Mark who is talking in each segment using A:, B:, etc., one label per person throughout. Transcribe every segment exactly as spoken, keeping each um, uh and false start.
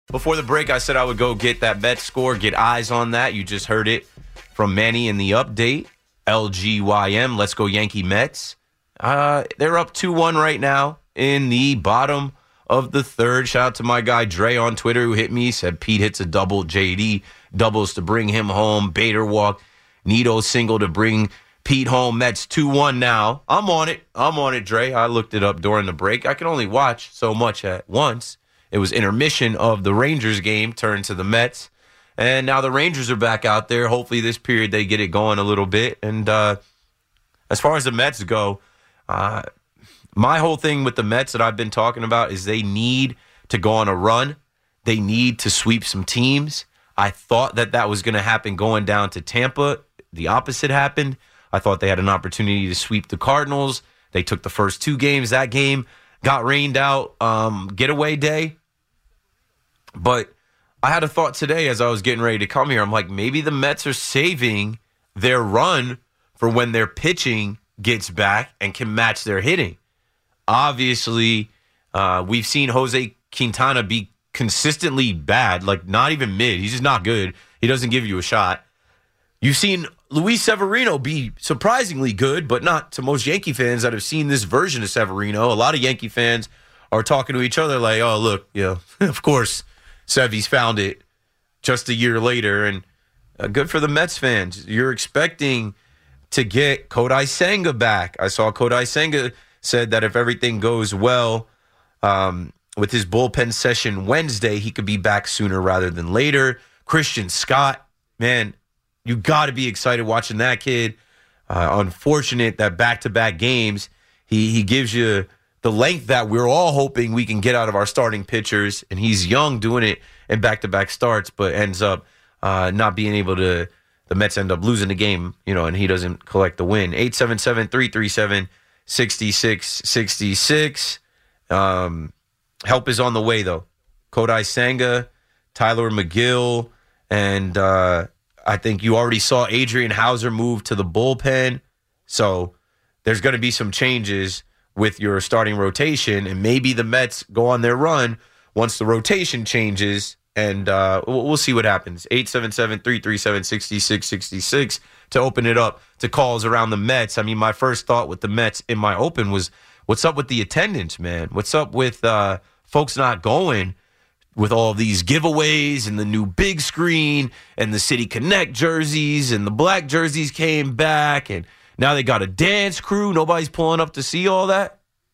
A: before the break, I said I would go get that Mets score, get eyes on that. You just heard it from Manny in the update. L G Y M, let's go Yankee Mets. Uh, they're up two one right now in the bottom of the third. Shout out to my guy Dre on Twitter who hit me. Said Pete hits a double, J D doubles to bring him home. Bader walk, Nito single to bring Pete home. Mets two one now. I'm on it. I'm on it, Dre. I looked it up during the break. I can only watch so much at once. It was intermission of the Rangers game turned to the Mets. And now the Rangers are back out there. Hopefully this period they get it going a little bit. And uh, as far as the Mets go, uh, my whole thing with the Mets that I've been talking about is they need to go on a run. They need to sweep some teams. I thought that that was going to happen going down to Tampa. The opposite happened. I thought they had an opportunity to sweep the Cardinals. They took the first two games. That game got rained out. Um, getaway day. But I had a thought today as I was getting ready to come here. I'm like, maybe the Mets are saving their run for when their pitching gets back and can match their hitting. Obviously, uh, we've seen Jose Quintana be consistently bad, like not even mid. He's just not good. He doesn't give you a shot. You've seen Luis Severino be surprisingly good, but not to most Yankee fans that have seen this version of Severino. A lot of Yankee fans are talking to each other like, oh, look, yeah, of course, Sevy's found it just a year later. And uh, good for the Mets fans. You're expecting to get Kodai Senga back. I saw Kodai Senga said that if everything goes well um, with his bullpen session Wednesday, he could be back sooner rather than later. Christian Scott, man, you got to be excited watching that kid. Uh, unfortunate that back-to-back games, he he gives you the length that we're all hoping we can get out of our starting pitchers, and he's young doing it in back-to-back starts, but ends up uh, not being able to. The Mets end up losing the game, you know, and he doesn't collect the win. eight seven seven, three three seven, six six six six. Um, help is on the way, though. Kodai Senga, Tyler McGill, and uh, I think you already saw Adrian Hauser move to the bullpen. So there's going to be some changes with your starting rotation, and maybe the Mets go on their run once the rotation changes, and uh, we'll see what happens. eight seven seven, three three seven, six six six six to open it up to calls around the Mets. I mean, my first thought with the Mets in my open was, what's up with the attendance, man? What's up with uh, folks not going with all these giveaways and the new big screen and the City Connect jerseys and the black jerseys came back, and now they got a dance crew. Nobody's pulling up to see all that.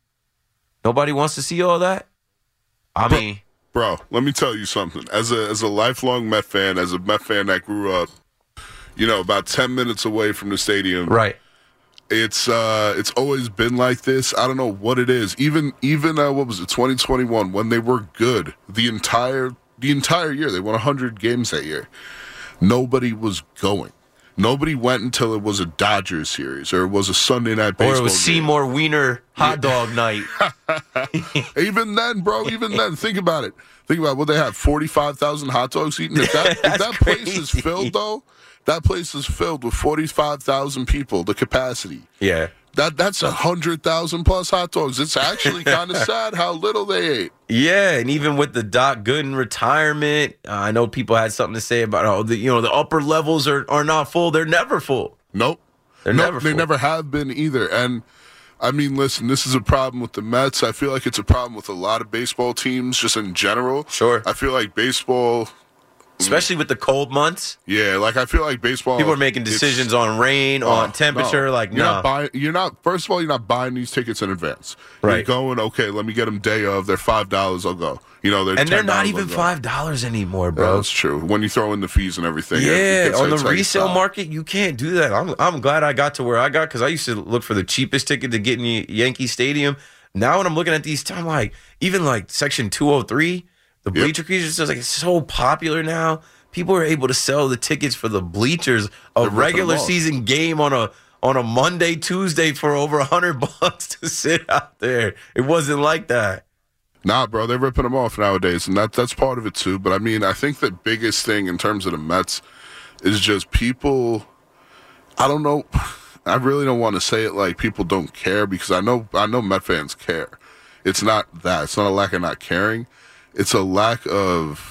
A: Nobody wants to see all that. I
B: bro,
A: mean,
B: bro, let me tell you something. As a as a lifelong Met fan, as a Met fan that grew up, you know, about ten minutes away from the stadium,
A: right?
B: It's uh, it's always been like this. I don't know what it is. Even even uh, what was it, twenty twenty-one, when they were good the entire the entire year, they won one hundred games that year. Nobody was going. Nobody went until it was a Dodgers series or it was a Sunday night baseball game.
A: Or it was Seymour Wiener hot dog night.
B: Even then, bro, even then, think about it. Think about what they have, forty-five thousand hot dogs eaten. If that, if that place is filled, though, that place is filled with forty-five thousand people, the capacity.
A: Yeah.
B: That That's one hundred thousand plus hot dogs. It's actually kind of sad how little they ate.
A: Yeah, and even with the Doc Gooden retirement, uh, I know people had something to say about, oh, the, you know, the upper levels are, are not full. They're never full.
B: Nope.
A: They're
B: nope,
A: never
B: full. They never have been either. And, I mean, listen, this is a problem with the Mets. I feel like it's a problem with a lot of baseball teams just in general.
A: Sure.
B: I feel like baseball...
A: Especially with the cold months.
B: Yeah, like I feel like baseball.
A: People are making decisions on rain,
B: oh,
A: on temperature.
B: No.
A: Like,
B: you're
A: no.
B: not buying. You're not. First of all, you're not buying these tickets in advance.
A: Right.
B: You're going. Okay, let me get them day of. They're five dollars. I'll go. You know, they're
A: and they're not
B: ten dollars,
A: even five dollars anymore, bro.
B: Yeah, that's true. When you throw in the fees and everything.
A: Yeah, on the resale
B: stop.
A: market, you can't do that. I'm I'm glad I got to where I got because I used to look for the cheapest ticket to get in Yankee Stadium. Now when I'm looking at these, I'm like, even like Section two oh three, the bleacher yep. creatures, is like it's so popular now. People are able to sell the tickets for the bleachers, a regular season game on a on a Monday, Tuesday for over a hundred bucks to sit out there. It wasn't like that.
B: Nah, bro, they're ripping them off nowadays, and that that's part of it too. But I mean, I think the biggest thing in terms of the Mets is just people. I don't know. I really don't want to say it like people don't care because I know I know Met fans care. It's not that. It's not a lack of not caring. It's a lack of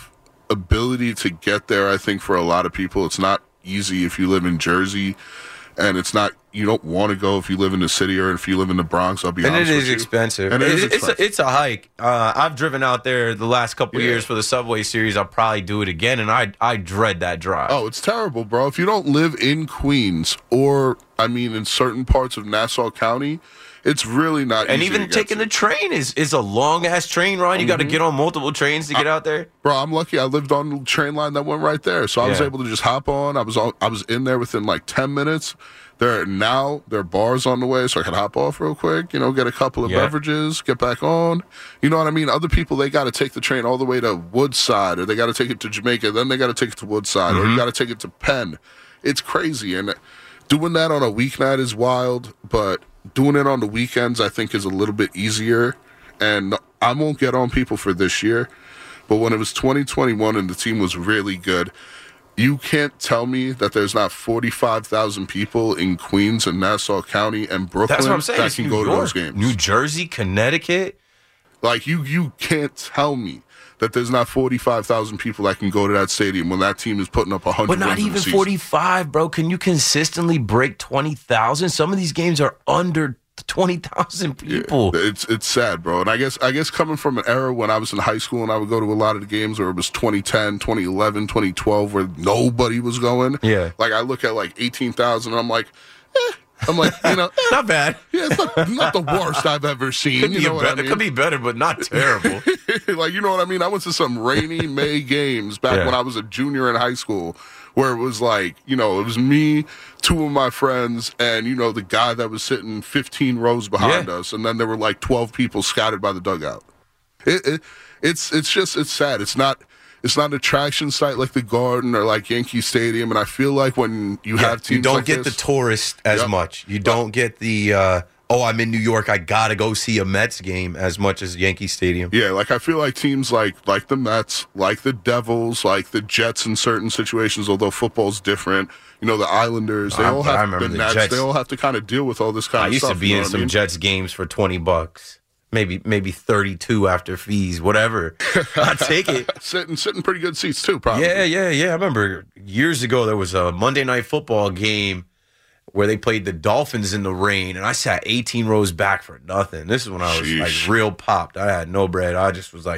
B: ability to get there, I think for a lot of people, it's not easy if you live in Jersey, and it's not, you don't want to go if you live in the city or if you live in the Bronx, I'll be
A: and
B: honest with you.
A: And it is expensive.
B: And it is
A: it's,
B: expensive.
A: A, it's a hike. Uh, I've driven out there the last couple
B: Yeah.
A: years for the Subway Series. I'll probably do it again, and I I dread that drive.
B: Oh, it's terrible, bro. If you don't live in Queens or, I mean, in certain parts of Nassau County, it's really not
A: and
B: easy
A: even
B: to get
A: taking
B: to.
A: the train is, is a long-ass train ride. You got to get on multiple trains to get out there.
B: Bro, I'm lucky. I lived on the train line that went right there, so I was
A: Yeah.
B: able to just hop on. I was on, I was in there within like ten minutes. There now there are bars on the way, so I can hop off real quick. You know, get a couple of
A: Yeah.
B: beverages, get back on. You know what I mean? Other people, they got to take the train all the way to Woodside, or they got to take it to Jamaica, then they got to take it to Woodside, or you got to take it to Penn. It's crazy, and doing that on a weeknight is wild, but doing it on the weekends, I think, is a little bit easier. And I won't get on people for this year, but when it was twenty twenty-one and the team was really good, you can't tell me that there's not forty-five thousand people in Queens and Nassau County and Brooklyn
A: That's what I'm saying.
B: that
A: It's
B: can
A: New
B: go
A: York,
B: to those games.
A: New Jersey, Connecticut.
B: Like, you, you can't tell me that there's not forty-five thousand people that can go to that stadium when that team is putting up one hundred
A: But not
B: wins in the
A: even
B: season.
A: forty-five, bro. Can you consistently break twenty thousand? Some of these games are under twenty thousand people.
B: Yeah, it's it's sad, bro. And I guess I guess coming from an era when I was in high school and I would go to a lot of the games where it was twenty ten, twenty eleven, twenty twelve, where nobody was going.
A: Yeah.
B: Like, I look at like eighteen thousand and I'm like, eh. I'm like, you know, eh,
A: Not bad.
B: yeah, it's not, not the worst I've ever seen.
A: Could
B: You
A: be
B: know
A: a
B: what
A: be-
B: I mean?
A: It could be better, but not terrible.
B: Like, you know what I mean? I went to some rainy May games back
A: Yeah.
B: when I was a junior in high school, where it was like, you know, it was me, two of my friends, and, you know, the guy that was sitting fifteen rows behind
A: Yeah.
B: us, and then there were like twelve people scattered by the dugout. It, it it's it's just it's sad. It's not it's not an attraction site like the Garden or like Yankee Stadium, and I feel like when you have teams
A: you don't
B: like
A: get
B: this,
A: the tourist as
B: Yep.
A: much. You don't get the uh, oh, I'm in New York, I gotta go see a Mets game as much as Yankee Stadium.
B: Yeah, like I feel like teams like like the Mets, like the Devils, like the Jets in certain situations, although football's different. You know, the Islanders, they
A: I-
B: all
A: I
B: have
A: remember
B: the
A: the
B: Nets,
A: Jets.
B: they all have to kind of deal with all this kind
A: I
B: of
A: used
B: stuff.
A: to be
B: you know
A: in
B: what I
A: some
B: mean?
A: Jets games for twenty bucks. Maybe maybe thirty-two after fees, whatever. I'd take it.
B: sitting sitting pretty good seats too, probably.
A: Yeah, yeah, yeah. I remember years ago there was a Monday Night Football game where they played the Dolphins in the rain, and I sat eighteen rows back for nothing. This is when I was
B: Sheesh.
A: like real popped. I had no bread. I just was like,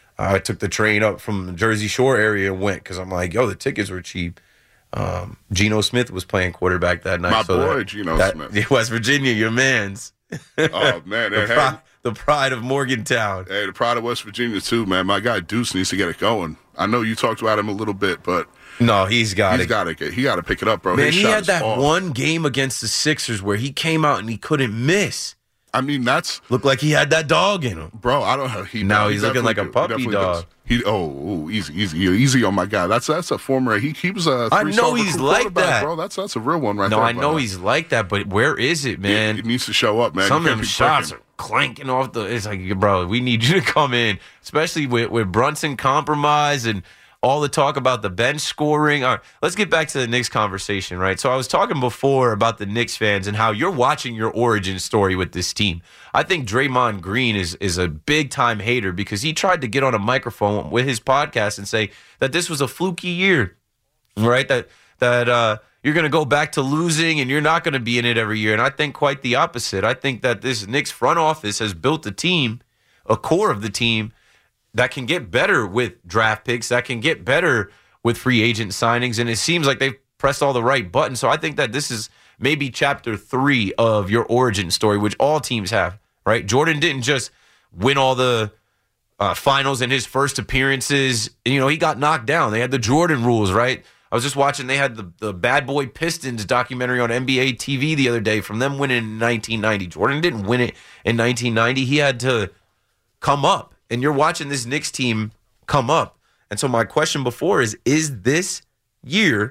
A: I took the train up from the Jersey Shore area and went because I'm like, yo, the tickets were cheap. Um, Geno Smith was playing quarterback that night.
B: My
A: so
B: boy,
A: that-
B: Geno
A: that-
B: Smith.
A: West Virginia, your man's.
B: Oh man,
A: The,
B: and hey,
A: pri- the pride of Morgantown.
B: hey, the pride of West Virginia too, man. My guy Deuce needs to get it going. I know you talked about him a little bit, but
A: No, he's got
B: he's
A: it.
B: got to get he got to pick it up, bro.
A: Man,
B: His
A: he
B: shot
A: had
B: is
A: that
B: off.
A: one game against the Sixers where he came out and he couldn't miss.
B: I mean, that's
A: Looked like he had that dog in him.
B: bro. I don't have. He
A: Now
B: he
A: he's looking
B: definitely
A: like a
B: do- he
A: puppy
B: definitely
A: dog.
B: does. He oh, ooh, easy, easy, easy on my guy. That's that's a former. He keeps a.
A: I
B: three-star
A: know he's
B: recruit
A: like
B: quarterback,
A: that.
B: bro. That's that's a real one right
A: No,
B: there.
A: I know
B: brother.
A: he's like that, but where is it,
B: Yeah,
A: man?
B: he needs to show up, man.
A: Some
B: You
A: of
B: can't
A: them
B: be
A: shots
B: breaking.
A: are clanking off the. It's like, bro, we need you to come in, especially with, with Brunson compromise and all the talk about the bench scoring. All right, let's get back to the Knicks conversation, right? So I was talking before about the Knicks fans and how you're watching your origin story with this team. I think Draymond Green is is a big time hater because he tried to get on a microphone with his podcast and say that this was a fluky year, right? That that uh, you're going to go back to losing and you're not going to be in it every year. And I think quite the opposite. I think that this Knicks front office has built a team, a core of the team that can get better with draft picks, that can get better with free agent signings. And it seems like they've pressed all the right buttons. So I think that this is maybe chapter three of your origin story, which all teams have, right? Jordan didn't just win all the uh, finals in his first appearances. You know, he got knocked down. They had the Jordan rules, right? I was just watching, they had the, the Bad Boy Pistons documentary on N B A T V the other day from them winning in nineteen ninety. Jordan didn't win it in nineteen ninety. He had to come up. And you're watching this Knicks team come up. And so my question before is, is this year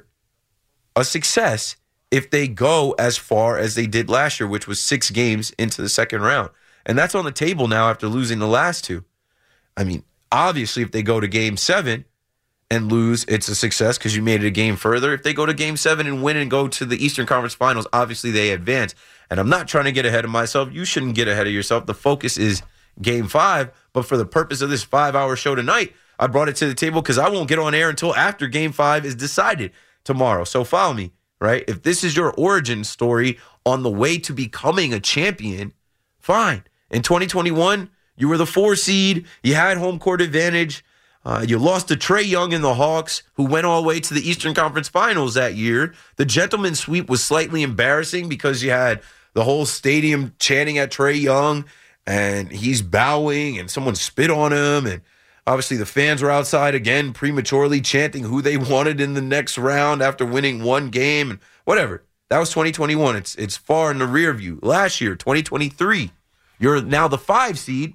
A: a success if they go as far as they did last year, which was six games into the second round? And that's on the table now after losing the last two. I mean, obviously, if they go to game seven and lose, it's a success because you made it a game further. If they go to game seven and win and go to the Eastern Conference Finals, obviously they advance. And I'm not trying to get ahead of myself. You shouldn't get ahead of yourself. The focus is game five. But for the purpose of this five-hour show tonight, I brought it to the table because I won't get on air until after game five is decided tomorrow. So follow me, right? If this is your origin story on the way to becoming a champion, fine. In twenty twenty-one, you were the four seed. You had home court advantage. Uh, you lost to Trae Young and the Hawks, who went all the way to the Eastern Conference Finals that year. The gentleman's sweep was slightly embarrassing because you had the whole stadium chanting at Trae Young, and he's bowing, and someone spit on him, and obviously the fans were outside again prematurely chanting who they wanted in the next round after winning one game, and whatever. That was twenty twenty-one. It's it's far in the rear view. Last year, twenty twenty-three, you're now the five seed,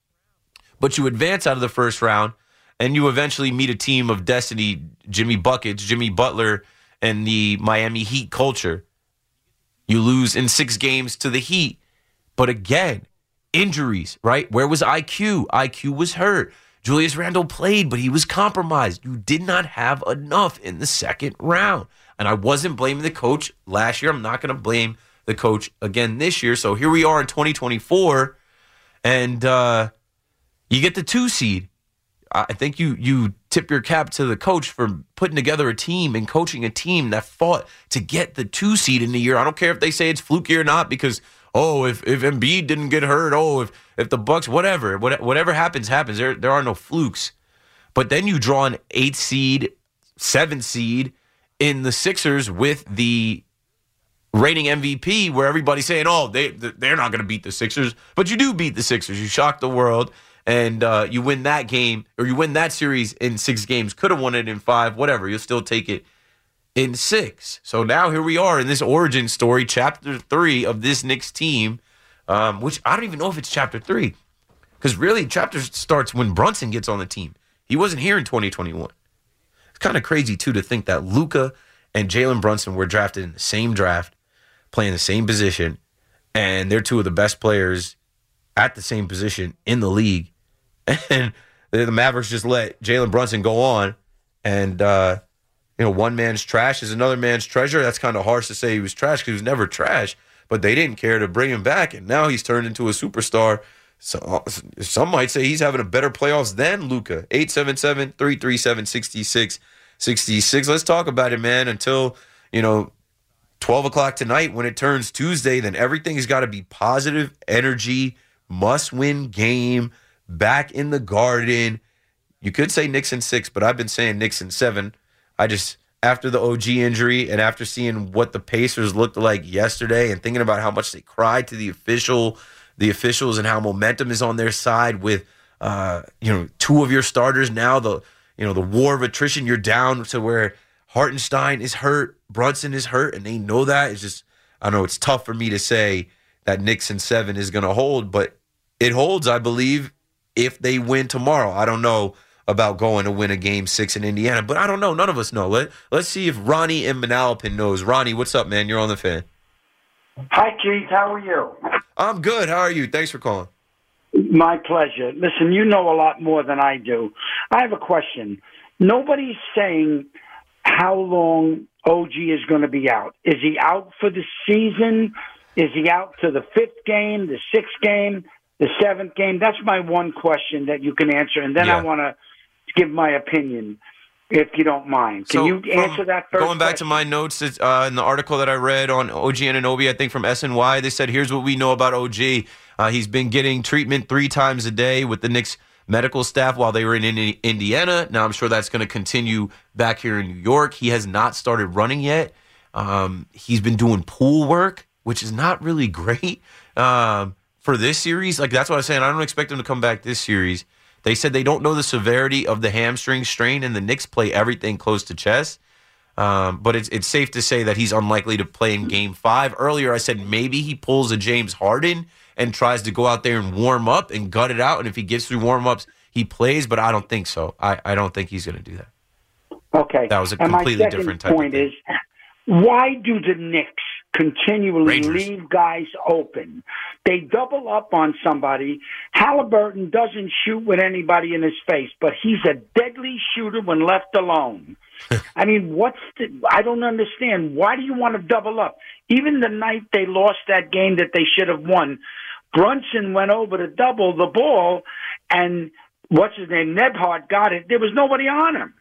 A: but you advance out of the first round, and you eventually meet a team of destiny, Jimmy Buckets, Jimmy Butler, and the Miami Heat culture. You lose in six games to the Heat. But again, injuries, right? Where was I Q? I Q was hurt. Julius Randle played, but he was compromised. You did not have enough in the second round. And I wasn't blaming the coach last year. I'm not going to blame the coach again this year. So here we are in twenty twenty-four, and uh, you get the two seed. I think you you tip your cap to the coach for putting together a team and coaching a team that fought to get the two seed in the year. I don't care if they say it's fluky or not because, oh, if, if Embiid didn't get hurt, oh, if if the Bucks, whatever, whatever happens, happens. There, there are no flukes. But then you draw an eight seed, seven seed in the Sixers with the reigning M V P where everybody's saying, oh, they, they're not going to beat the Sixers. But you do beat the Sixers. You shock the world. And uh, you win that game, or you win that series in six games. Could have won it in five, whatever. You'll still take it in six. So now here we are in this origin story, chapter three of this Knicks team, um, which I don't even know if it's chapter three. Because really, chapter starts when Brunson gets on the team. He wasn't here in twenty twenty-one. It's kind of crazy, too, to think that Luka and Jalen Brunson were drafted in the same draft, playing the same position, and they're two of the best players at the same position in the league. And the Mavericks just let Jalen Brunson go on. And, uh, you know, one man's trash is another man's treasure. That's kind of harsh to say he was trash because he was never trash. But they didn't care to bring him back. And now he's turned into a superstar. So some might say he's having a better playoffs than Luka. eight seven seven, three three seven, six six six six. Let's talk about it, man, until, you know, twelve o'clock tonight when it turns Tuesday. Then everything's got to be positive energy, must-win game. Back in the Garden. You could say Knicks in six, but I've been saying Knicks in seven. I just, after the O G injury and after seeing what the Pacers looked like yesterday and thinking about how much they cried to the official, the officials and how momentum is on their side with, uh, you know, two of your starters now, the, you know, the war of attrition, you're down to where Hartenstein is hurt, Brunson is hurt, and they know that. It's just, I don't know, it's tough for me to say that Knicks in seven is going to hold, but it holds, I believe, if they win tomorrow. I don't know about going to win a game six in Indiana, but I don't know. None of us know. Let, let's see if Ronnie in Manalapan knows. Ronnie, what's up, man? You're on the Fan.
C: Hi, Keith. How are you?
A: I'm good. How are you? Thanks for calling.
C: My pleasure. Listen, you know a lot more than I do. I have a question. Nobody's saying how long O G is going to be out. Is he out for the season? Is he out to the fifth game, the sixth game? The seventh game? That's my one question that you can answer, and then yeah. I want to give my opinion, if you don't mind. Can so you answer that first?
A: Going back
C: question?
A: to my notes uh, in the article that I read on O G Anunoby, I think from S N Y, they said, here's what we know about O G. Uh, he's been getting treatment three times a day with the Knicks medical staff while they were in Indiana. Now, I'm sure that's going to continue back here in New York. He has not started running yet. Um, he's been doing pool work, which is not really great. Um For this series, like that's what I was saying. I don't expect him to come back this series. They said they don't know the severity of the hamstring strain, and the Knicks play everything close to chest. Um, but it's it's safe to say that he's unlikely to play in Game Five. Earlier, I said maybe he pulls a James Harden and tries to go out there and warm up and gut it out. And if he gets through warm ups, he plays. But I don't think so. I, I don't think he's going to do that.
C: Okay,
A: that was a
C: and
A: completely
C: my second
A: different type
C: point
A: of thing.
C: is, why do the Knicks continually
A: Rangers.
C: leave guys open? They double up on somebody. Halliburton doesn't shoot with anybody in his face, but he's a deadly shooter when left alone. I mean, what's the, I don't understand. Why do you want to double up? Even the night they lost that game that they should have won, Brunson went over to double the ball, and what's his name, Nebhard got it, there was nobody on him.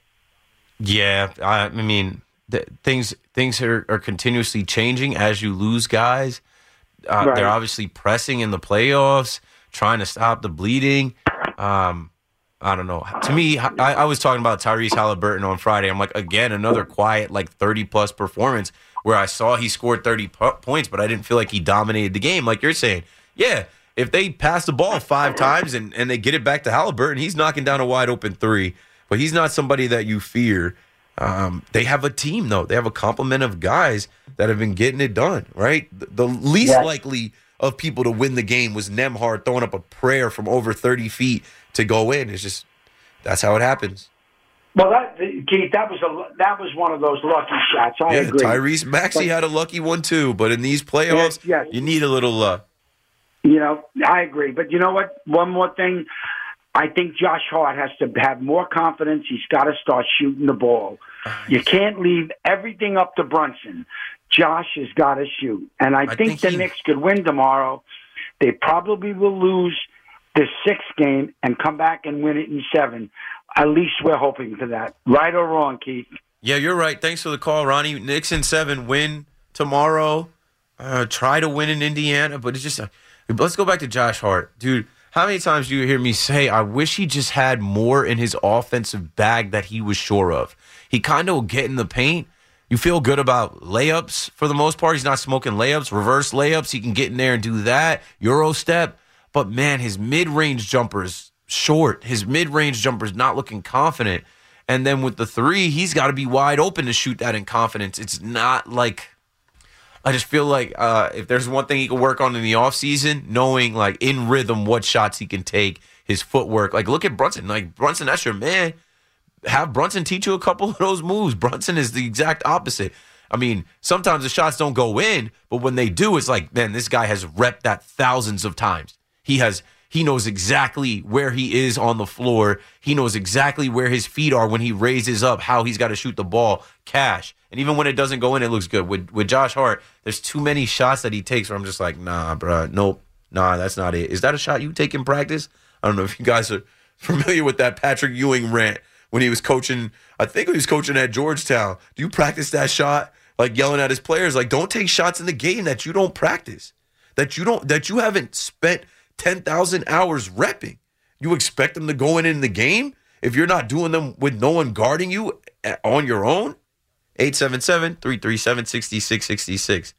A: Yeah, I, I mean, th- things things are, are continuously changing as you lose guys. Uh,
C: Right.
A: They're obviously pressing in the playoffs, trying to stop the bleeding. Um, I don't know. To me, I, I was talking about Tyrese Halliburton on Friday. I'm like, again, another quiet, like thirty-plus performance where I saw he scored thirty po- points, but I didn't feel like he dominated the game like you're saying. Yeah, if they pass the ball five times and, and they get it back to Halliburton, he's knocking down a wide open three. But he's not somebody that you fear. Um, they have a team, though. They have a complement of guys that have been getting it done, right? The, the least
C: Yes.
A: likely of people to win the game was Nembhard throwing up a prayer from over thirty feet to go in. It's just, that's how it happens.
C: Well, that Keith, that was a that was one of those lucky shots. I
A: yeah,
C: agree.
A: Tyrese Maxey
C: But-
A: had a lucky one, too. But in these playoffs,
C: Yes, yes.
A: you need a little luck.
C: You know, I agree. But you know what? One more thing. I think Josh Hart has to have more confidence. He's got to start shooting the ball. You can't leave everything up to Brunson. Josh has got to shoot. And I,
A: I
C: think,
A: think
C: the
A: he-
C: Knicks could win tomorrow. They probably will lose the sixth game and come back and win it in seven. At least we're hoping for that. Right or wrong, Keith?
A: Yeah, you're right. Thanks for the call, Ronnie. Knicks in seven, win tomorrow. Uh, try to win in Indiana, but it's just uh, let's go back to Josh Hart, dude. How many times do you hear me say, I wish he just had more in his offensive bag that he was sure of? He kind of will get in the paint. You feel good about layups for the most part. He's not smoking layups, reverse layups. He can get in there and do that, Euro step. But, man, his mid-range jumper's short. His mid-range jumper's not looking confident. And then with the three, he's got to be wide open to shoot that in confidence. It's not like – I just feel like uh, if there's one thing he can work on in the offseason, knowing, like, in rhythm what shots he can take, his footwork. Like, look at Brunson. Like, Brunson, that's your man. Have Brunson teach you a couple of those moves. Brunson is the exact opposite. I mean, sometimes the shots don't go in, but when they do, it's like, man, this guy has repped that thousands of times. He has – he knows exactly where he is on the floor. He knows exactly where his feet are when he raises up, how he's got to shoot the ball. Cash. And even when it doesn't go in, it looks good. With with Josh Hart, there's too many shots that he takes where I'm just like, nah, bro, nope, nah, that's not it. Is that a shot you take in practice? I don't know if you guys are familiar with that Patrick Ewing rant when he was coaching. I think he was coaching at Georgetown. Do you practice that shot? Like yelling at his players, like, don't take shots in the game that you don't practice, that you don't, that you haven't spent ten thousand hours repping. You expect them to go in in the game if you're not doing them with no one guarding you on your own? eight seven seven, three three seven, six six six six.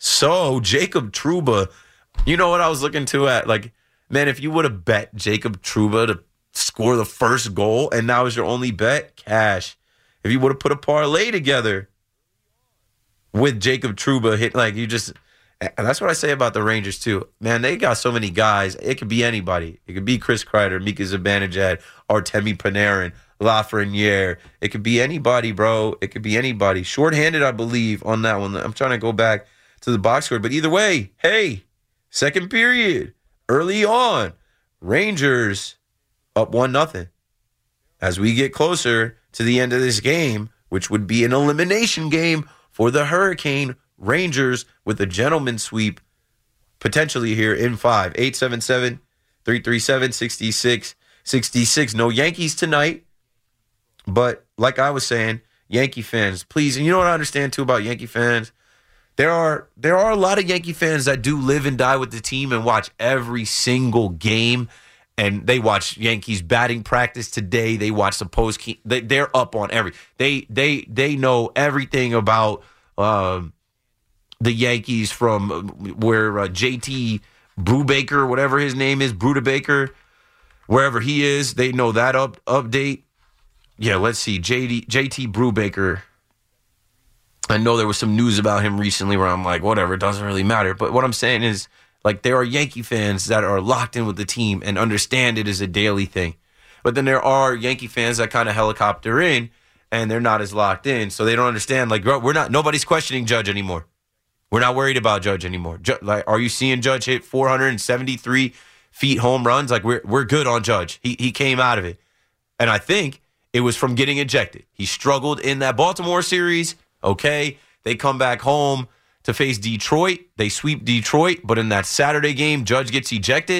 A: So, Jacob Trouba, you know what I was looking to at? Like, man, if you would have bet Jacob Trouba to score the first goal and that was your only bet, cash. If you would have put a parlay together with Jacob Trouba, hit like you just... And that's what I say about the Rangers, too. Man, they got so many guys. It could be anybody. It could be Chris Kreider, Mika Zibanejad, Artemi Panarin, Lafreniere. It could be anybody, bro. It could be anybody. Shorthanded, I believe, on that one. I'm trying to go back to the box score. But either way, hey, second period, early on, Rangers up one nothing. As we get closer to the end of this game, which would be an elimination game for the Hurricane, Rangers with a gentleman sweep potentially here in five. eight seven seven, three three seven, six six six six. No Yankees tonight. But like I was saying, Yankee fans, please, and you know what I understand too about Yankee fans? There are there are a lot of Yankee fans that do live and die with the team and watch every single game. And they watch Yankees batting practice today. They watch the post. They, they're up on every. They they they know everything about um, the Yankees from where uh, J T Brubaker, whatever his name is, Brubaker, wherever he is. They know that up update. Yeah, let's see. J D, J T Brubaker. I know there was some news about him recently where I'm like, whatever, it doesn't really matter. But what I'm saying is, like, there are Yankee fans that are locked in with the team and understand it as a daily thing. But then there are Yankee fans that kind of helicopter in and they're not as locked in. So they don't understand. Like, we're not, nobody's questioning Judge anymore. We're not worried about Judge anymore. Ju- like, are you seeing Judge hit four hundred seventy-three feet home runs? Like, we're we're good on Judge. He he came out of it. And I think it was from getting ejected. He struggled in that Baltimore series. Okay. They come back home to face Detroit. They sweep Detroit, but in that Saturday game, Judge gets ejected.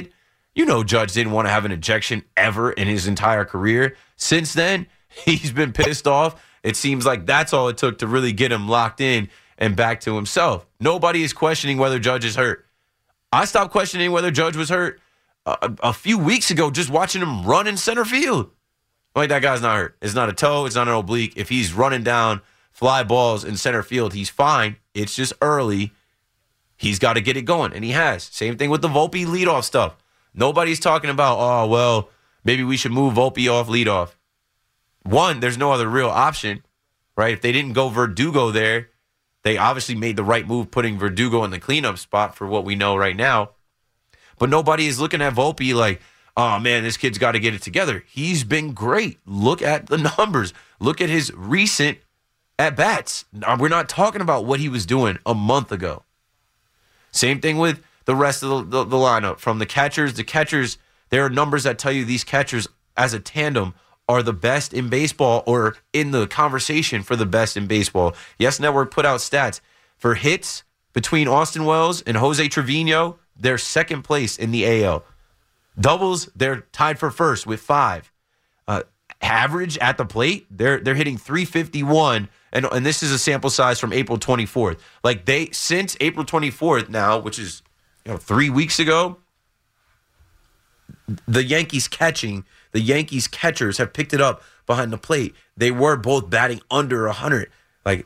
A: You know Judge didn't want to have an ejection ever in his entire career. Since then, he's been pissed off. It seems like that's all it took to really get him locked in and back to himself. Nobody is questioning whether Judge is hurt. I stopped questioning whether Judge was hurt a, a few weeks ago just watching him run in center field. Like, that guy's not hurt. It's not a toe. It's not an oblique. If he's running down fly balls in center field, he's fine. It's just early. He's got to get it going, and he has. Same thing with the Volpe leadoff stuff. Nobody's talking about, oh, well, maybe we should move Volpe off leadoff. One, there's no other real option, right? If they didn't go Verdugo there, they obviously made the right move putting Verdugo in the cleanup spot for what we know right now. But nobody is looking at Volpe like, oh, man, this kid's got to get it together. He's been great. Look at the numbers. Look at his recent at-bats. We're not talking about what he was doing a month ago. Same thing with the rest of the, the, the lineup. From the catchers, the catchers, there are numbers that tell you these catchers as a tandem are the best in baseball or in the conversation for the best in baseball. Yes Network put out stats. For hits between Austin Wells and Jose Trevino, they're second place in the A L. Doubles, they're tied for first with five. Uh, average at the plate, they're they're hitting three fifty-one, and and this is a sample size from April twenty-fourth. Like they since April twenty-fourth now, which is you know three weeks ago, the Yankees catching, the Yankees catchers have picked it up behind the plate. They were both batting under one hundred. Like,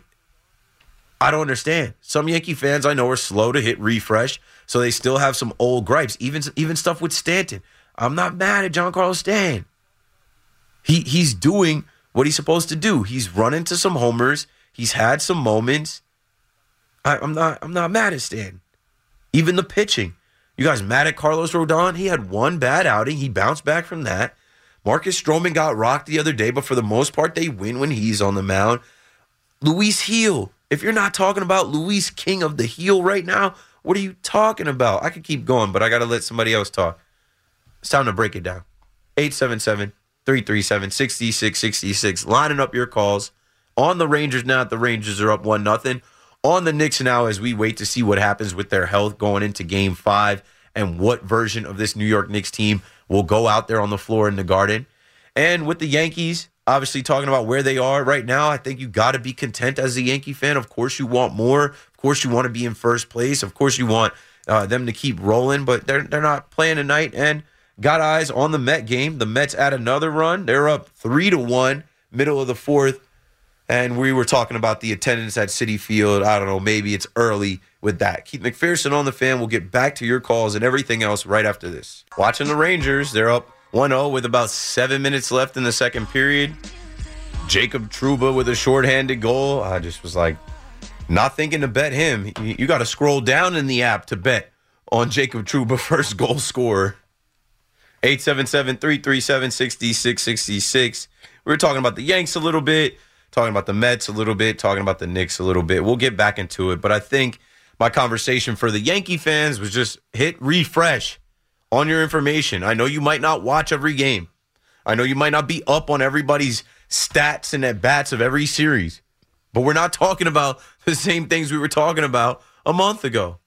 A: I don't understand. Some Yankee fans I know are slow to hit refresh, so they still have some old gripes. Even even stuff with Stanton. I'm not mad at Giancarlo Stanton. He he's doing what he's supposed to do. He's run into some homers. He's had some moments. I, I'm not I'm not mad at Stanton. Even the pitching. You guys mad at Carlos Rodon? He had one bad outing. He bounced back from that. Marcus Stroman got rocked the other day, but for the most part, they win when he's on the mound. Luis Heel. If you're not talking about Luis King of the Heel right now, what are you talking about? I could keep going, but I got to let somebody else talk. It's time to break it down. eight seven seven, three three seven, six six six six. Lining up your calls. On the Rangers now, the Rangers are up one nothing. On the Knicks now as we wait to see what happens with their health going into game five and what version of this New York Knicks team will go out there on the floor in the Garden. And with the Yankees, obviously talking about where they are right now, I think you got to be content as a Yankee fan. Of course you want more. Of course you want to be in first place. Of course you want uh, them to keep rolling, but they're they're not playing tonight. And got eyes on the Met game. The Mets add another run. They're up three to one, middle of the fourth. And we were talking about the attendance at Citi Field. I don't know, maybe it's early with that. Keith McPherson on the Fan. We'll get back to your calls and everything else right after this. Watching the Rangers, they're up one oh with about seven minutes left in the second period. Jacob Trouba with a shorthanded goal. I just was like, not thinking to bet him. You got to scroll down in the app to bet on Jacob Trouba, first goal scorer. eight seven seven, three three seven, six six six six. We were talking about the Yanks a little bit, talking about the Mets a little bit, talking about the Knicks a little bit. We'll get back into it, but I think my conversation for the Yankee fans was just hit refresh on your information. I know you might not watch every game. I know you might not be up on everybody's stats and at-bats of every series, but we're not talking about the same things we were talking about a month ago.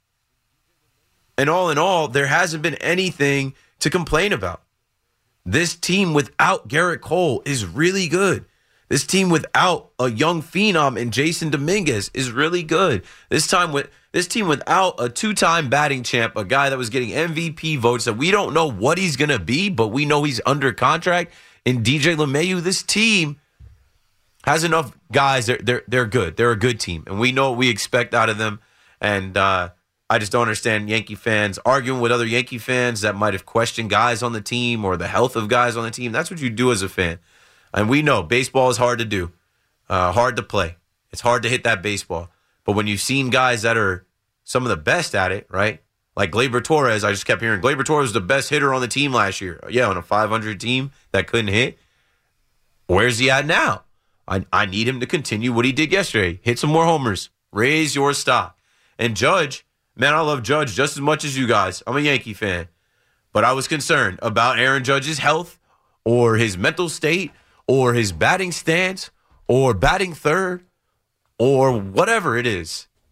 A: And all in all, there hasn't been anything to complain about. This team without Garrett Cole is really good. This team without a young phenom in Jason Dominguez is really good. This time with this team without a two-time batting champ, a guy that was getting M V P votes that we don't know what he's going to be, but we know he's under contract, in D J LeMahieu, this team has enough guys. They're, they're, they're good. They're a good team, and we know what we expect out of them. And uh, I just don't understand Yankee fans arguing with other Yankee fans that might have questioned guys on the team or the health of guys on the team. That's what you do as a fan. And we know baseball is hard to do, uh, hard to play. It's hard to hit that baseball. But when you've seen guys that are some of the best at it, right? Like Gleyber Torres, I just kept hearing Gleyber Torres was the best hitter on the team last year. Yeah, on a five hundred team that couldn't hit. Where's he at now? I, I need him to continue what he did yesterday. Hit some more homers. Raise your stock. And Judge, man, I love Judge just as much as you guys. I'm a Yankee fan. But I was concerned about Aaron Judge's health or his mental state or his batting stance or batting third or whatever it is.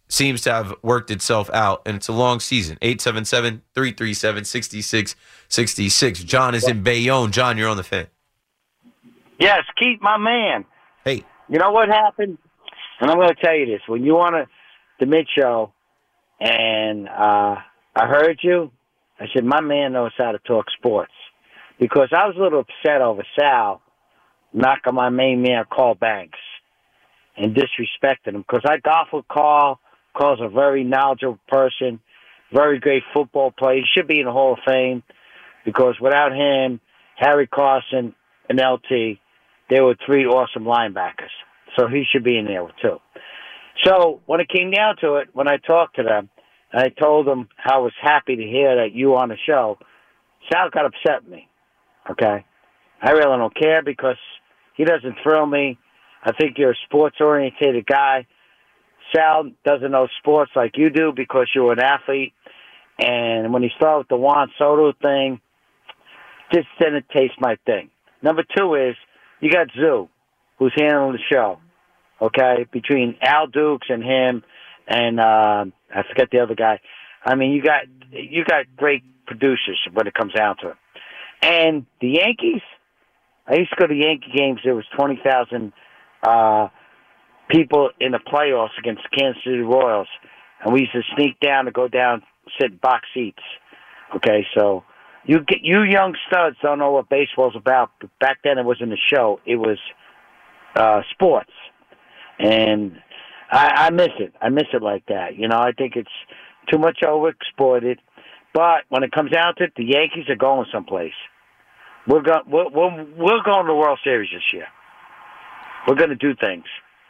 A: seems to have worked itself out, and it's a long season. eight seven seven, three three seven, six six six six. John is in Bayonne. John, you're on the Fan.
D: Yes, Keith, my man.
A: Hey.
D: You know what happened? And I'm going to tell you this. When you on a, the mid show, and uh, I heard you, I said, my man knows how to talk sports. Because I was a little upset over Sal knocking my main man, Carl Banks, and disrespecting him. Because I golf with Carl. Carl's a very knowledgeable person, very great football player. He should be in the Hall of Fame because without him, Harry Carson and L T, they were three awesome linebackers. So he should be in there too. So when it came down to it, when I talked to them, I told them how I was happy to hear that you were on the show. Sal got upset with me, okay? I really don't care because he doesn't thrill me. I think you're a sports-oriented guy. Sal doesn't know sports like you do because you're an athlete. And when he started with the Juan Soto thing, just didn't taste my thing. Number two is you got Zoo, who's handling the show, okay, between Al Dukes and him and uh, I forget the other guy. I mean, you got you got great producers when it comes down to it. And the Yankees, I used to go to Yankee games. There was twenty thousand uh, people in the playoffs against the Kansas City Royals, and we used to sneak down to go down, sit in box seats. Okay, so you get you young studs don't know what baseball's about. But back then, it wasn't a show; it was uh, sports, and I, I miss it. I miss it like that. You know, I think it's too much overexploited. But when it comes down to it, the Yankees are going someplace. We're going. We're, we're, we're going to the World Series this year. We're going to do things.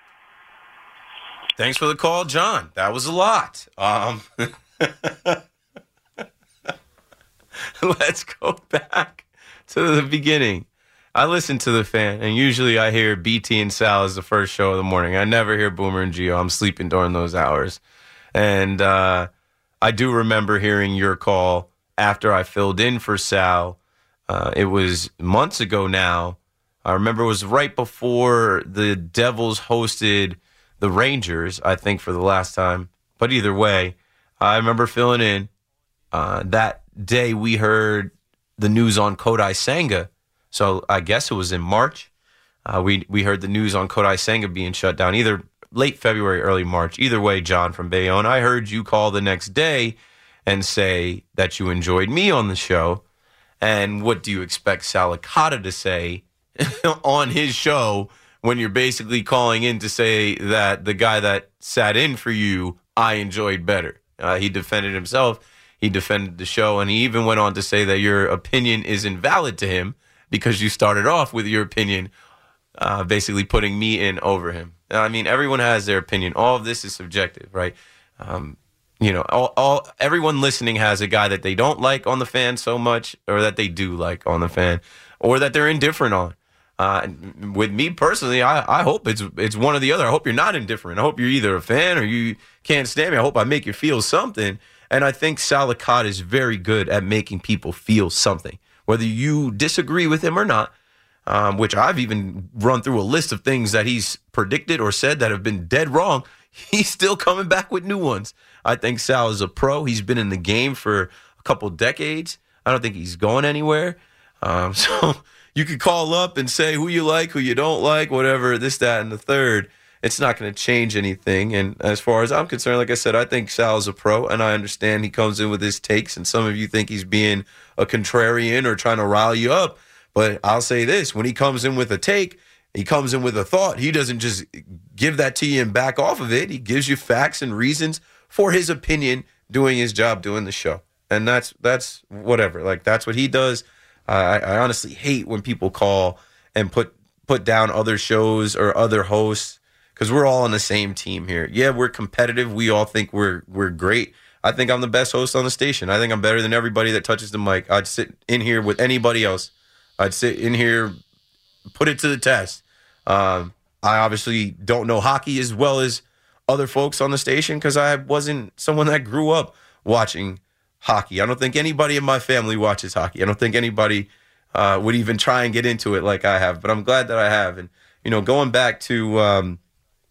A: Thanks for the call, John. That was a lot. Um, let's go back to the beginning. I listen to the Fan, and usually I hear B T and Sal as the first show of the morning. I never hear Boomer and Gio. I'm sleeping during those hours. And uh, I do remember hearing your call after I filled in for Sal. Uh, it was months ago now. I remember it was right before the Devils hosted the Rangers, I think, for the last time. But either way, I remember filling in. Uh, that day we heard the news on Kodai Senga. So I guess it was in March. Uh, we we heard the news on Kodai Senga being shut down, either late February, early March. Either way, John from Bayonne, I heard you call the next day and say that you enjoyed me on the show. And what do you expect Sal Licata to say on his show when you're basically calling in to say that the guy that sat in for you, I enjoyed better? Uh, he defended himself. He defended the show. And he even went on to say that your opinion is invalid to him because you started off with your opinion, uh, basically putting me in over him. I mean, everyone has their opinion. All of this is subjective, right? Um, you know, all, all everyone listening has a guy that they don't like on the Fan so much, or that they do like on the Fan, or that they're indifferent on. Uh, with me personally, I, I hope it's it's one or the other. I hope you're not indifferent. I hope you're either a fan or you can't stand me. I hope I make you feel something. And I think Sal Licata is very good at making people feel something, whether you disagree with him or not. Um, which I've even run through a list of things that he's predicted or said that have been dead wrong. He's still coming back with new ones. I think Sal is a pro. He's been in the game for a couple decades. I don't think he's going anywhere. Um, so you could call up and say who you like, who you don't like, whatever, this, that, and the third. It's not going to change anything. And as far as I'm concerned, like I said, I think Sal is a pro, and I understand he comes in with his takes, and some of you think he's being a contrarian or trying to rile you up. But I'll say this, when he comes in with a take, he comes in with a thought. He doesn't just give that to you and back off of it. He gives you facts and reasons for his opinion, doing his job, doing the show. And that's that's whatever. Like, that's what he does. I, I honestly hate when people call and put put down other shows or other hosts, because we're all on the same team here. Yeah, we're competitive. We all think we're we're great. I think I'm the best host on the station. I think I'm better than everybody that touches the mic. I'd sit in here with anybody else. I'd sit in here, put it to the test. Um, I obviously don't know hockey as well as other folks on the station because I wasn't someone that grew up watching hockey. I don't think anybody in my family watches hockey. I don't think anybody uh, would even try and get into it like I have, but I'm glad that I have. And, you know, going back to um,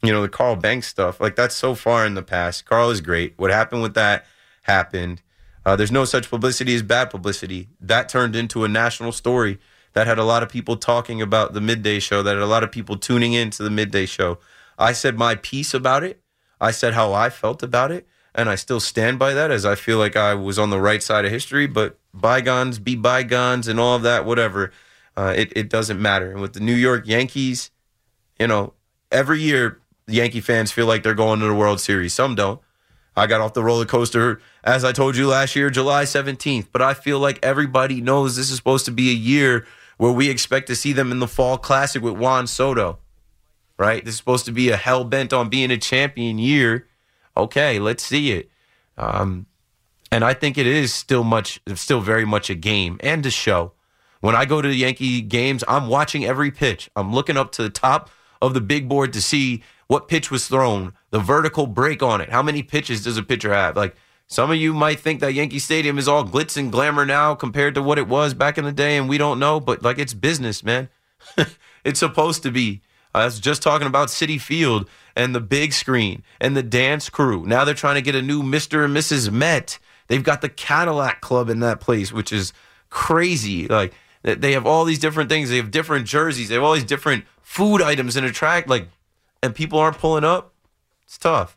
A: you know, the Carl Banks stuff, like that's so far in the past. Carl is great. What happened with that happened. Uh, there's no such publicity as bad publicity. That turned into a national story that had a lot of people talking about the midday show, that had a lot of people tuning into the midday show. I said my piece about it. I said how I felt about it, and I still stand by that, as I feel like I was on the right side of history, but bygones be bygones and all of that, whatever. Uh, it, it doesn't matter. And with the New York Yankees, you know, every year Yankee fans feel like they're going to the World Series. Some don't. I got off the roller coaster, as I told you last year, July seventeenth. But I feel like everybody knows this is supposed to be a year where we expect to see them in the Fall Classic with Juan Soto, right? This is supposed to be a hell-bent on being a champion year. Okay, let's see it. Um, and I think it is still much, still very much a game and a show. When I go to the Yankee games, I'm watching every pitch. I'm looking up to the top of the big board to see what pitch was thrown, the vertical break on it. How many pitches does a pitcher have? Like, some of you might think that Yankee Stadium is all glitz and glamour now compared to what it was back in the day, and we don't know, but like, it's business, man. It's supposed to be. I was just talking about Citi Field and the big screen and the dance crew. Now they're trying to get a new Mister and Missus Met. They've got the Cadillac Club in that place, which is crazy. Like, they have all these different things. They have different jerseys. They have all these different food items in a track. Like, and people aren't pulling up. It's tough.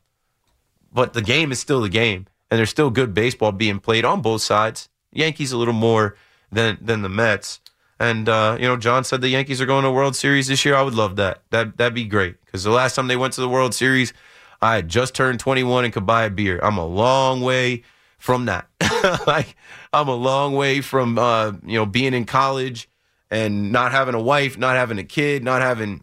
A: But the game is still the game. And there's still good baseball being played on both sides. Yankees a little more than than the Mets. And, uh, you know, John said the Yankees are going to a World Series this year. I would love that. that that'd be great. Because the last time they went to the World Series, I had just turned twenty-one and could buy a beer. I'm a long way from that. Like, I'm a long way from, uh, you know, being in college and not having a wife, not having a kid, not having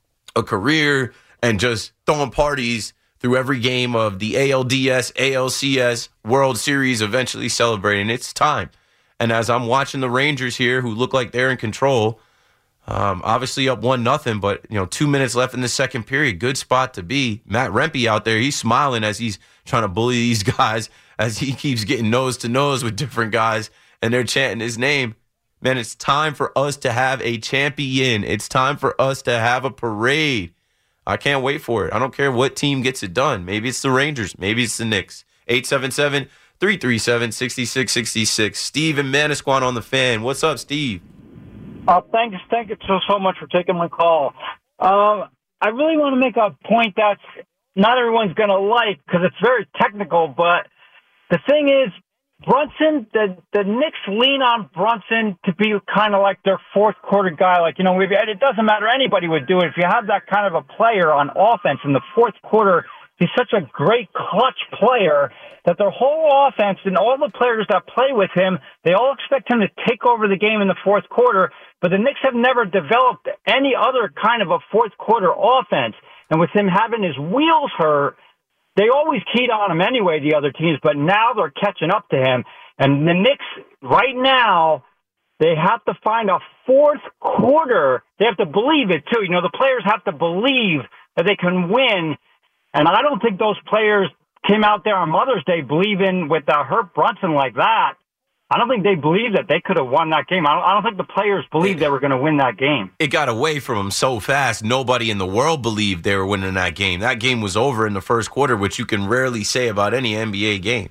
A: a career, and just throwing parties through every game of the A L D S, A L C S, World Series, eventually celebrating. It's time. And as I'm watching the Rangers here, who look like they're in control, um, obviously up one nothing, but you know, two minutes left in the second period. Good spot to be. Matt Rempe out there, he's smiling as he's trying to bully these guys, as he keeps getting nose to nose with different guys, and they're chanting his name. Man, it's time for us to have a champion. It's time for us to have a parade. I can't wait for it. I don't care what team gets it done. Maybe it's the Rangers. Maybe it's the Knicks. eight seven seven, three three seven, six six six six. Steve and Manasquan on the Fan. What's up, Steve?
E: Uh, thanks. Thank you so, so much for taking my call. Um, I really want to make a point that's not everyone's going to like because it's very technical, but the thing is, Brunson, the the Knicks lean on Brunson to be kind of like their fourth quarter guy. Like, you know, it doesn't matter. Anybody would do it. If you have that kind of a player on offense in the fourth quarter, he's such a great clutch player that their whole offense and all the players that play with him, they all expect him to take over the game in the fourth quarter. But the Knicks have never developed any other kind of a fourth quarter offense. And with him having his wheels hurt, they always keyed on him anyway, the other teams, but now they're catching up to him. And the Knicks, right now, they have to find a fourth quarter. They have to believe it, too. You know, the players have to believe that they can win. And I don't think those players came out there on Mother's Day believing with uh, Herb Brunson like that. I don't think they believed that they could have won that game. I don't, I don't think the players believed they were going to win that game.
A: It got away from them so fast, nobody in the world believed they were winning that game. That game was over in the first quarter, which you can rarely say about any N B A game.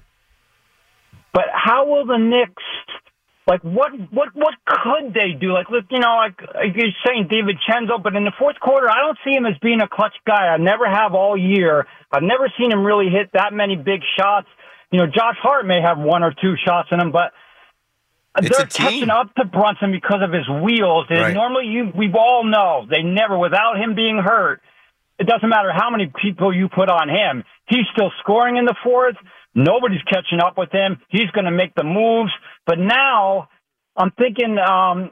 E: But how will the Knicks, like, what what what could they do? Like, look, you know, like, like you're saying David Chenzo, but in the fourth quarter, I don't see him as being a clutch guy. I never have all year. I've never seen him really hit that many big shots. You know, Josh Hart may have one or two shots in him, but
A: It's
E: they're catching up to Brunson because of his wheels. Right. Normally, you we all know they never, without him being hurt, it doesn't matter how many people you put on him. He's still scoring in the fourth. Nobody's catching up with him. He's going to make the moves. But now I'm thinking um,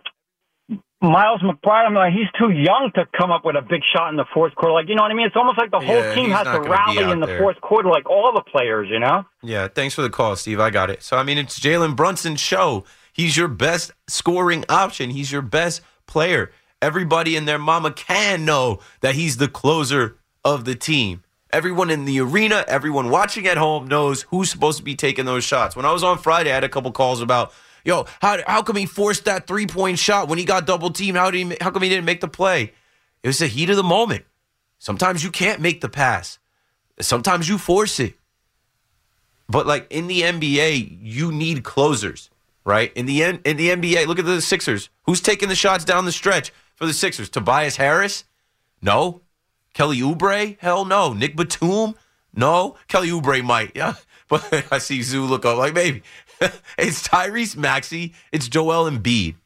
E: Miles McBride, I'm like, he's too young to come up with a big shot in the fourth quarter. Like, you know what I mean? It's almost like the whole
A: yeah,
E: team has to rally in the there. fourth quarter, like all the players, you know?
A: Yeah, thanks for the call, Steve. I got it. So, I mean, it's Jalen Brunson's show. He's your best scoring option. He's your best player. Everybody and their mama can know that he's the closer of the team. Everyone in the arena, everyone watching at home knows who's supposed to be taking those shots. When I was on Friday, I had a couple calls about, yo, how how come he forced that three-point shot when he got double-teamed? How, did he, how come he didn't make the play? It was the heat of the moment. Sometimes you can't make the pass. Sometimes you force it. But like in the N B A, you need closers, right? In the N- in the N B A, look at the Sixers. Who's taking the shots down the stretch for the Sixers? Tobias Harris? No. Kelly Oubre? Hell no. Nick Batum? No. Kelly Oubre might, yeah. But I see Zoo look up like, maybe. It's Tyrese Maxey. It's Joel Embiid.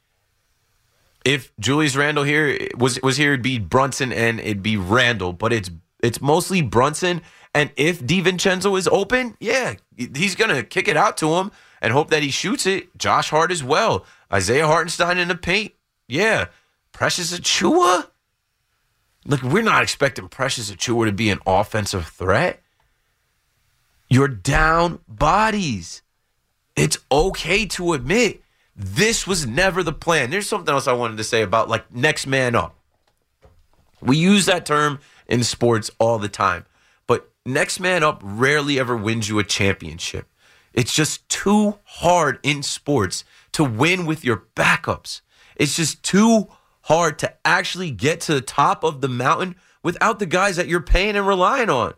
A: If Julius Randle here was was here, it'd be Brunson and it'd be Randle. But it's it's mostly Brunson. And if DiVincenzo is open, yeah, he's going to kick it out to him and hope that he shoots it. Josh Hart as well. Isaiah Hartenstein in the paint. Yeah. Precious Achiuwa? Look, we're not expecting Precious Achiuwa to be an offensive threat. You're down bodies. It's okay to admit this was never the plan. There's something else I wanted to say about, like, next man up. We use that term in sports all the time. But next man up rarely ever wins you a championship. It's just too hard in sports to win with your backups. It's just too hard to actually get to the top of the mountain without the guys that you're paying and relying on.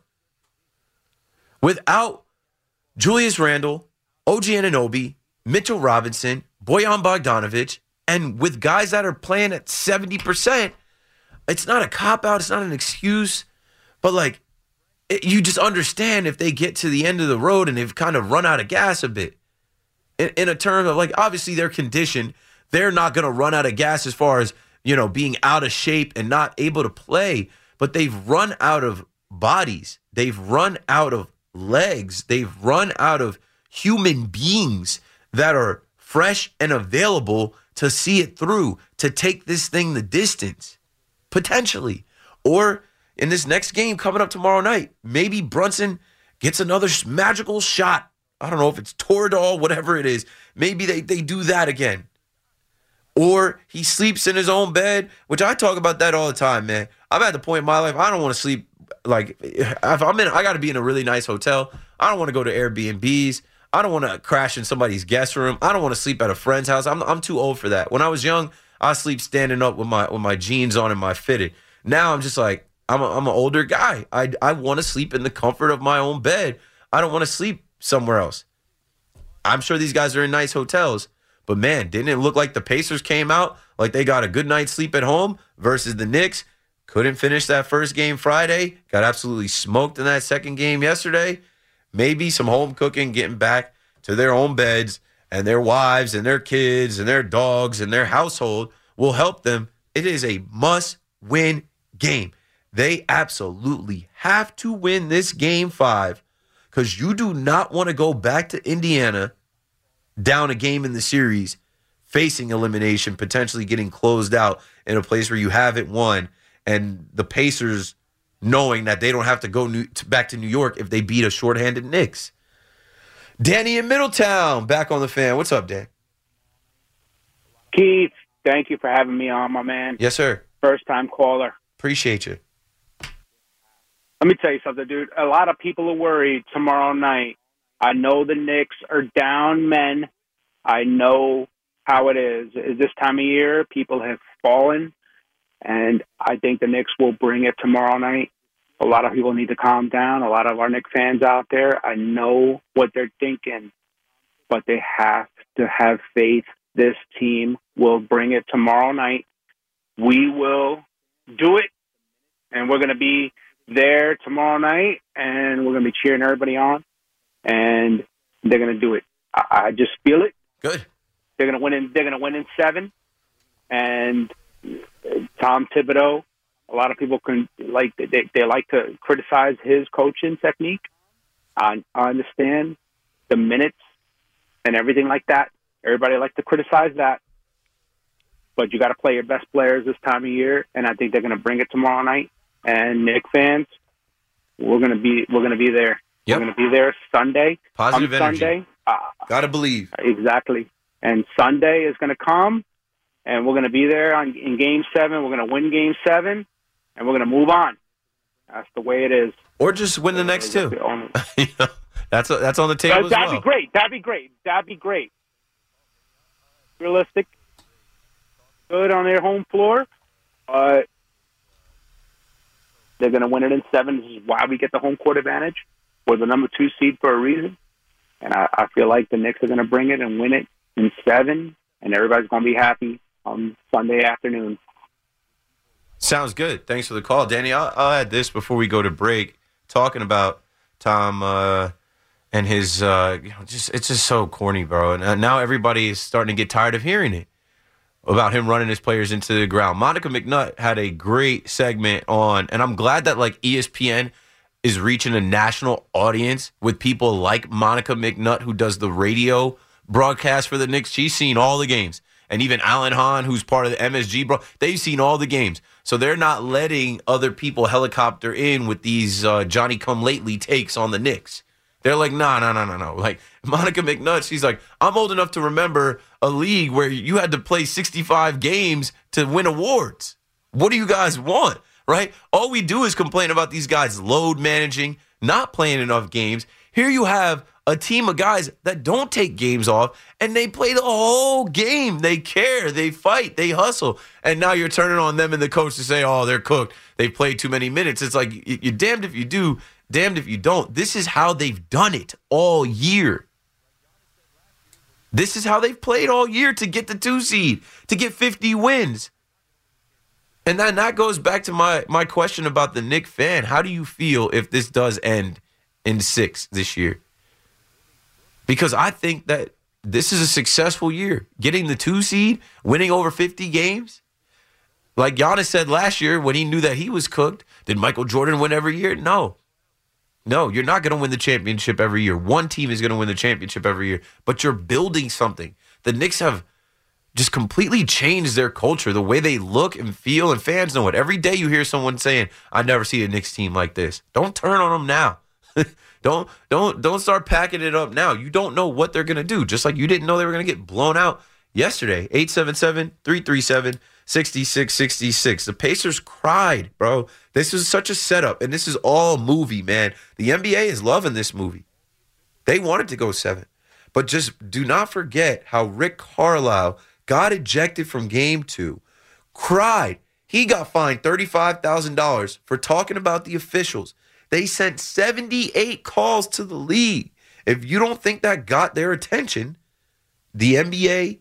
A: Without Julius Randle, O G Anunoby, Mitchell Robinson, Bojan Bogdanovic, and with guys that are playing at seventy percent, it's not a cop-out, it's not an excuse, but like, it, you just understand if they get to the end of the road and they've kind of run out of gas a bit. In, in a term of, like, obviously they're conditioned, they're not going to run out of gas as far as, you know, being out of shape and not able to play, but they've run out of bodies. They've run out of legs. They've run out of human beings that are fresh and available to see it through, to take this thing the distance, potentially. Or in this next game coming up tomorrow night, maybe Brunson gets another magical shot. I don't know if it's Toradol, whatever it is. Maybe they, they do that again. Or he sleeps in his own bed, which I talk about that all the time, man. I'm at the point in my life, I don't want to sleep. Like, if I'm in, I got to be in a really nice hotel. I don't want to go to Airbnbs. I don't want to crash in somebody's guest room. I don't want to sleep at a friend's house. I'm I'm too old for that. When I was young, I sleep standing up with my with my jeans on and my fitted. Now I'm just like, I'm a, I'm an older guy. I I want to sleep in the comfort of my own bed. I don't want to sleep somewhere else. I'm sure these guys are in nice hotels, but man, didn't it look like the Pacers came out like they got a good night's sleep at home versus the Knicks? Couldn't finish that first game Friday. Got absolutely smoked in that second game yesterday. Maybe some home cooking, getting back to their own beds and their wives and their kids and their dogs and their household will help them. It is a must-win game. They absolutely have to win this game five because you do not want to go back to Indiana down a game in the series, facing elimination, potentially getting closed out in a place where you haven't won, and the Pacers knowing that they don't have to go new, to, back to New York if they beat a shorthanded Knicks. Danny in Middletown, back on the Fan. What's up, Dan?
F: Keith, thank you for having me on, my man.
A: Yes, sir.
F: First-time caller.
A: Appreciate you.
F: Let me tell you something, dude. A lot of people are worried tomorrow night. I know the Knicks are down men. I know how it is. This time of year, people have fallen. And I think the Knicks will bring it tomorrow night. A lot of people need to calm down. A lot of our Knicks fans out there, I know what they're thinking, but they have to have faith. This team will bring it tomorrow night. We will do it, and we're going to be there tomorrow night, and we're going to be cheering everybody on, and they're going to do it. I, I just feel it.
A: Good.
F: They're going to win in. They're going to win in seven, and Tom Thibodeau, a lot of people can like they, they like to criticize his coaching technique. I, I understand the minutes and everything like that. Everybody likes to criticize that, but you got to play your best players this time of year, and I think they're going to bring it tomorrow night. And Knick fans, we're going to be we're going to be there.
A: Yep.
F: We're going to be there Sunday.
A: Positive
F: on
A: energy.
F: Sunday, uh,
A: Gotta believe.
F: Exactly. And Sunday is going to come. And we're going to be there on, in Game seven. We're going to win Game seven, and we're going to move on. That's the way it is.
A: Or just win the next two. You know, that's that's on the table
F: That'd
A: as well.
F: be great. That'd be great. That'd be great. Realistic. Good on their home floor. Uh, They're going to win it in seven. This is why we get the home court advantage. We're the number two seed for a reason. And I, I feel like the Knicks are going to bring it and win it in seven, and everybody's going to be happy on Sunday afternoon.
A: Sounds good. Thanks for the call, Danny. I'll, I'll add this before we go to break. Talking about Tom uh, and his, uh, you know, just it's just so corny, bro. And uh, now everybody is starting to get tired of hearing it about him running his players into the ground. Monica McNutt had a great segment on, and I'm glad that like E S P N is reaching a national audience with people like Monica McNutt, who does the radio broadcast for the Knicks. She's seen all the games. And even Alan Hahn, who's part of the M S G, bro, they've seen all the games. So they're not letting other people helicopter in with these uh, Johnny-come-lately takes on the Knicks. They're like, no, no, no, no, no. Like, Monica McNutt, she's like, I'm old enough to remember a league where you had to play sixty-five games to win awards. What do you guys want, right? All we do is complain about these guys load managing, not playing enough games. Here you have a team of guys that don't take games off, and they play the whole game. They care. They fight. They hustle. And now you're turning on them and the coach to say, oh, they're cooked. They played too many minutes. It's like, you're damned if you do, damned if you don't. This is how they've done it all year. This is how they've played all year to get the two seed, to get fifty wins. And then that goes back to my, my question about the Knick fan. How do you feel if this does end in six this year? Because I think that this is a successful year. Getting the two seed, winning over fifty games. Like Giannis said last year when he knew that he was cooked, did Michael Jordan win every year? No. No, you're not going to win the championship every year. One team is going to win the championship every year, but you're building something. The Knicks have just completely changed their culture, the way they look and feel, and fans know it. Every day you hear someone saying, I never see a Knicks team like this. Don't turn on them now. Don't don't don't start packing it up now. You don't know what they're going to do, just like you didn't know they were going to get blown out yesterday. eight seven seven, three three seven, six six six six. The Pacers cried, bro. This is such a setup, and this is all movie, man. The N B A is loving this movie. They wanted to go seven. But just do not forget how Rick Carlisle got ejected from game two, cried. He got fined thirty-five thousand dollars for talking about the officials. They sent seventy-eight calls to the league. If you don't think that got their attention, the N B A,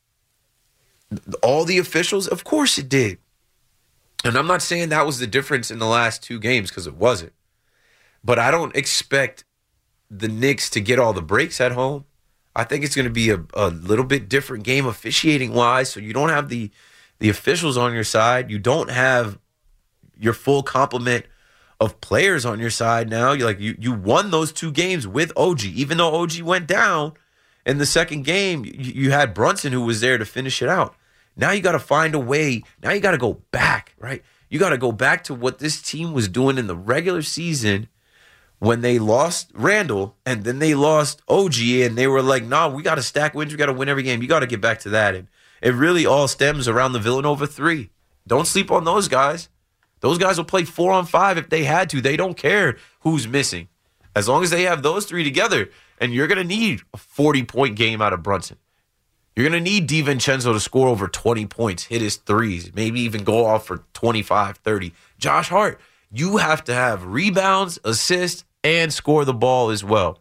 A: all the officials, of course it did. And I'm not saying that was the difference in the last two games, because it wasn't. But I don't expect the Knicks to get all the breaks at home. I think it's going to be a, a little bit different game officiating-wise, so you don't have the, the officials on your side. You don't have your full complement of players on your side now. You like you you won those two games with O G. Even though O G went down in the second game, you, you had Brunson who was there to finish it out. Now you got to find a way. Now you got to go back, right? You got to go back to what this team was doing in the regular season when they lost Randall and then they lost O G, and they were like, nah, we got to stack wins. We got to win every game. You got to get back to that. And it really all stems around the Villanova three. Don't sleep on those guys. Those guys will play four on five if they had to. They don't care who's missing. As long as they have those three together, and you're going to need a forty-point game out of Brunson. You're going to need DiVincenzo to score over twenty points, hit his threes, maybe even go off for twenty-five, thirty. Josh Hart, you have to have rebounds, assists, and score the ball as well.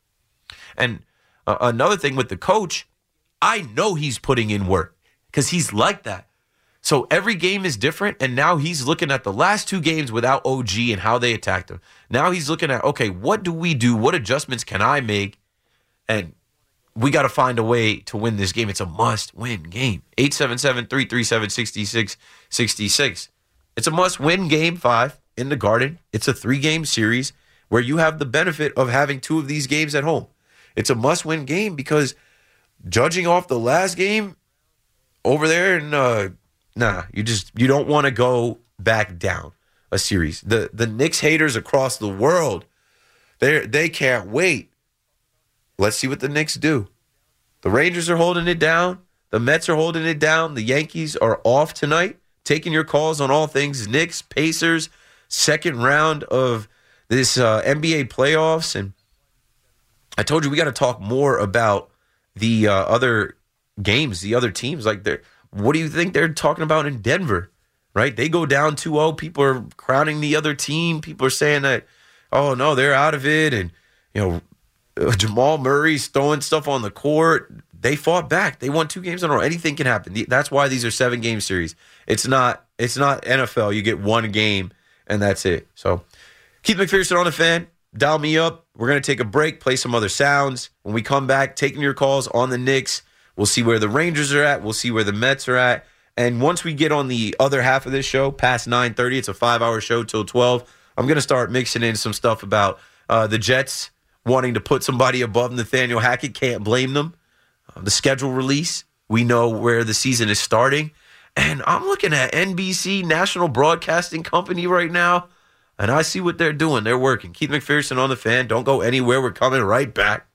A: And uh, another thing with the coach, I know he's putting in work because he's like that. So every game is different, and now he's looking at the last two games without O G and how they attacked him. Now he's looking at, okay, what do we do? What adjustments can I make? And we got to find a way to win this game. It's a must-win game. eight seven seven, three three seven, six six six six. It's a must-win game five in the Garden. It's a three-game series where you have the benefit of having two of these games at home. It's a must-win game because judging off the last game over there in uh, Nah, you just you don't want to go back down a series. The the Knicks haters across the world, they they can't wait. Let's see what the Knicks do. The Rangers are holding it down. The Mets are holding it down. The Yankees are off tonight, taking your calls on all things Knicks, Pacers, second round of this uh, N B A playoffs. And I told you we got to talk more about the uh, other games, the other teams. Like, they're, what do you think they're talking about in Denver? right? They go down two oh. People are crowning the other team. People are saying that, oh, no, they're out of it. And, you know, uh, Jamal Murray's throwing stuff on the court. They fought back. They won two games in a row. Anything can happen. That's why these are seven-game series. It's not It's not N F L. You get one game, and that's it. So Keith McPherson on the Fan. Dial me up. We're going to take a break, play some other sounds. When we come back, taking your calls on the Knicks. We'll see where the Rangers are at. We'll see where the Mets are at. And once we get on the other half of this show, past nine thirty, it's a five-hour show till twelve, I'm going to start mixing in some stuff about uh, the Jets wanting to put somebody above Nathaniel Hackett. Can't blame them. Uh, the schedule release, we know where the season is starting. And I'm looking at N B C, National Broadcasting Company right now, and I see what they're doing. They're working. Keith McPherson on the Fan. Don't go anywhere. We're coming right back.